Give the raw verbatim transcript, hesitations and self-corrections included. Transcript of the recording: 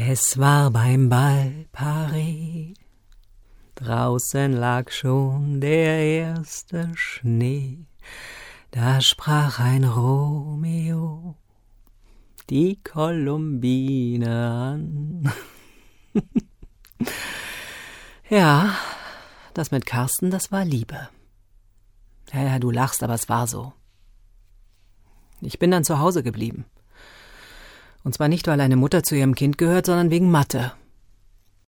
Es war beim Bal Paris, draußen lag schon der erste Schnee, da sprach ein Romeo die Columbine an. Ja, das mit Carsten, das war Liebe. Ja, ja, du lachst, aber es war so. Ich bin dann zu Hause geblieben. Und zwar nicht, weil eine Mutter zu ihrem Kind gehört, sondern wegen Mathe.